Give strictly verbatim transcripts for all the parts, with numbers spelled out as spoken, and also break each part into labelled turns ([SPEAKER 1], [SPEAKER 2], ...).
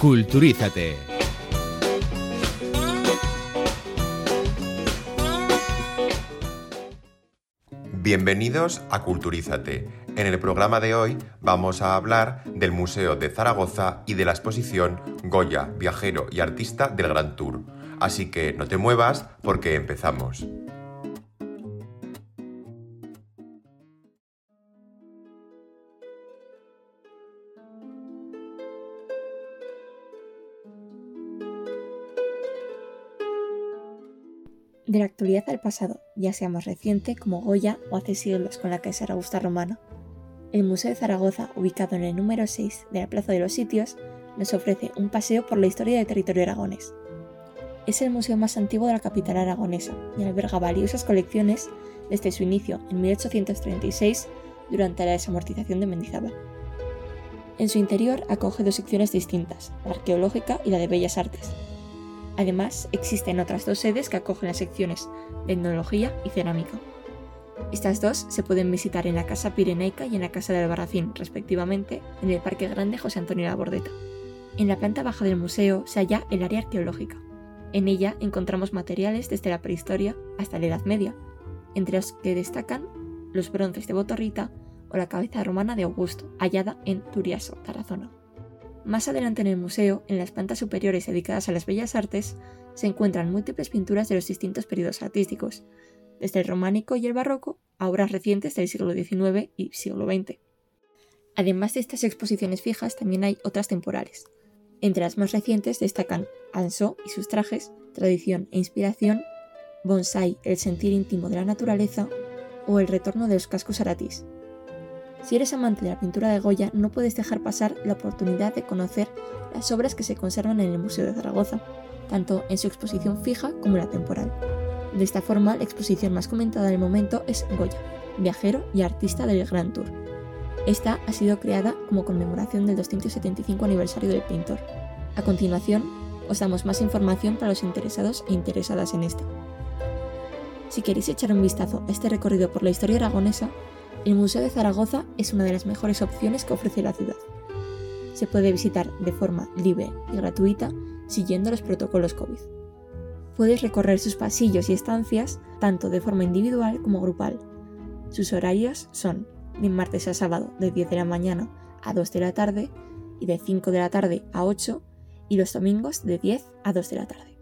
[SPEAKER 1] Culturízate.
[SPEAKER 2] Bienvenidos a Culturízate. En el programa de hoy vamos a hablar del Museo de Zaragoza y de la exposición Goya, viajero y artista del Gran Tour. Así que no te muevas porque empezamos.
[SPEAKER 3] De la actualidad al pasado, ya sea más reciente como Goya o hace siglos con la Casa Augusta romana, el Museo de Zaragoza, ubicado en el número seis de la Plaza de los Sitios, nos ofrece un paseo por la historia del territorio aragonés. Es el museo más antiguo de la capital aragonesa y alberga valiosas colecciones desde su inicio en mil ochocientos treinta y seis durante la desamortización de Mendizábal. En su interior acoge dos secciones distintas, la arqueológica y la de Bellas Artes. Además, existen otras dos sedes que acogen las secciones de etnología y cerámica. Estas dos se pueden visitar en la Casa Pirenaica y en la Casa de Albarracín, respectivamente, en el Parque Grande José Antonio Labordeta. En la planta baja del museo se halla el área arqueológica. En ella encontramos materiales desde la prehistoria hasta la Edad Media, entre los que destacan los bronces de Botorrita o la cabeza romana de Augusto, hallada en Turiaso, Tarazona. Más adelante en el museo, en las plantas superiores dedicadas a las bellas artes, se encuentran múltiples pinturas de los distintos periodos artísticos, desde el románico y el barroco a obras recientes del siglo diecinueve y siglo veinte. Además de estas exposiciones fijas, también hay otras temporales. Entre las más recientes destacan Ansó y sus trajes, tradición e inspiración, Bonsai, el sentir íntimo de la naturaleza, o el retorno de los cascos aratís. Si eres amante de la pintura de Goya, no puedes dejar pasar la oportunidad de conocer las obras que se conservan en el Museo de Zaragoza, tanto en su exposición fija como la temporal. De esta forma, la exposición más comentada del momento es Goya, viajero y artista del Gran Tour. Esta ha sido creada como conmemoración del doscientos setenta y cinco aniversario del pintor. A continuación, os damos más información para los interesados e interesadas en esta. Si queréis echar un vistazo a este recorrido por la historia aragonesa, el Museo de Zaragoza es una de las mejores opciones que ofrece la ciudad. Se puede visitar de forma libre y gratuita siguiendo los protocolos COVID. Puedes recorrer sus pasillos y estancias tanto de forma individual como grupal. Sus horarios son de martes a sábado de diez de la mañana a dos de la tarde y de cinco de la tarde a ocho y los domingos de diez a dos de la tarde.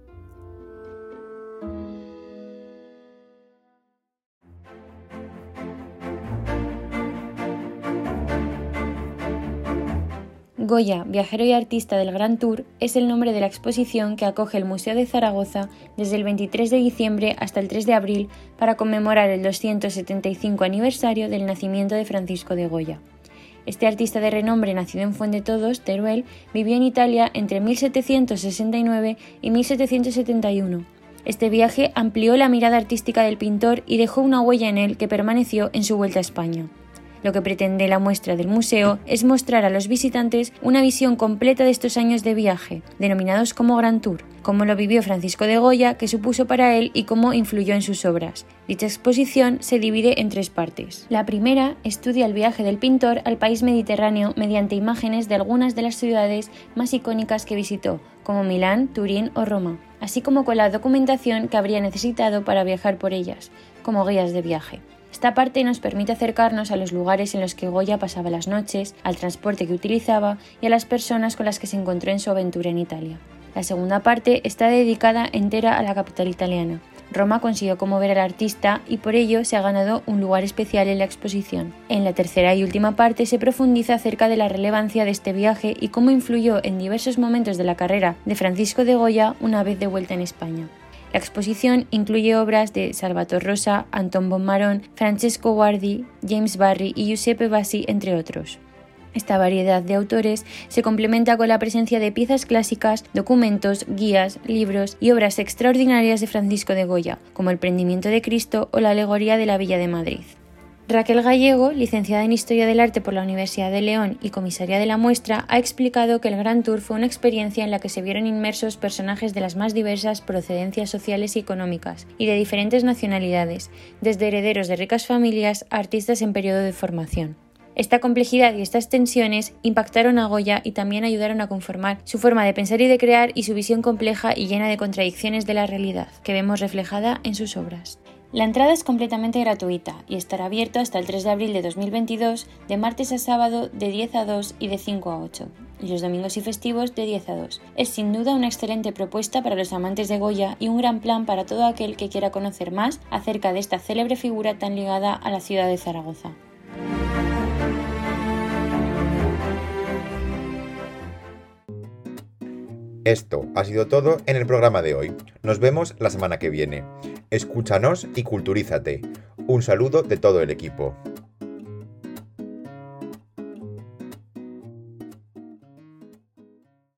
[SPEAKER 4] Goya, viajero y artista del Gran Tour, es el nombre de la exposición que acoge el Museo de Zaragoza desde el veintitrés de diciembre hasta el tres de abril para conmemorar el doscientos setenta y cinco aniversario del nacimiento de Francisco de Goya. Este artista de renombre, nacido en Fuendetodos, Teruel, vivió en Italia entre mil setecientos sesenta y nueve y mil setecientos setenta y uno. Este viaje amplió la mirada artística del pintor y dejó una huella en él que permaneció en su vuelta a España. Lo que pretende la muestra del museo es mostrar a los visitantes una visión completa de estos años de viaje, denominados como Gran Tour, cómo lo vivió Francisco de Goya, qué supuso para él y cómo influyó en sus obras. Dicha exposición se divide en tres partes. La primera estudia el viaje del pintor al país mediterráneo mediante imágenes de algunas de las ciudades más icónicas que visitó, como Milán, Turín o Roma, así como con la documentación que habría necesitado para viajar por ellas, como guías de viaje. Esta parte nos permite acercarnos a los lugares en los que Goya pasaba las noches, al transporte que utilizaba y a las personas con las que se encontró en su aventura en Italia. La segunda parte está dedicada entera a la capital italiana. Roma consiguió conmover al artista y por ello se ha ganado un lugar especial en la exposición. En la tercera y última parte se profundiza acerca de la relevancia de este viaje y cómo influyó en diversos momentos de la carrera de Francisco de Goya una vez de vuelta en España. La exposición incluye obras de Salvator Rosa, Anton Bonmarón, Francesco Guardi, James Barry y Giuseppe Bassi, entre otros. Esta variedad de autores se complementa con la presencia de piezas clásicas, documentos, guías, libros y obras extraordinarias de Francisco de Goya, como El prendimiento de Cristo o la alegoría de la Villa de Madrid. Raquel Gallego, licenciada en Historia del Arte por la Universidad de León y comisaria de la muestra, ha explicado que el Gran Tour fue una experiencia en la que se vieron inmersos personajes de las más diversas procedencias sociales y económicas y de diferentes nacionalidades, desde herederos de ricas familias a artistas en periodo de formación. Esta complejidad y estas tensiones impactaron a Goya y también ayudaron a conformar su forma de pensar y de crear y su visión compleja y llena de contradicciones de la realidad, que vemos reflejada en sus obras. La entrada es completamente gratuita y estará abierto hasta el tres de abril de dos mil veintidós, de martes a sábado de diez a dos y de cinco a ocho, y los domingos y festivos de diez a dos. Es sin duda una excelente propuesta para los amantes de Goya y un gran plan para todo aquel que quiera conocer más acerca de esta célebre figura tan ligada a la ciudad de Zaragoza.
[SPEAKER 2] Esto ha sido todo en el programa de hoy. Nos vemos la semana que viene. Escúchanos y culturízate. Un saludo de todo el equipo.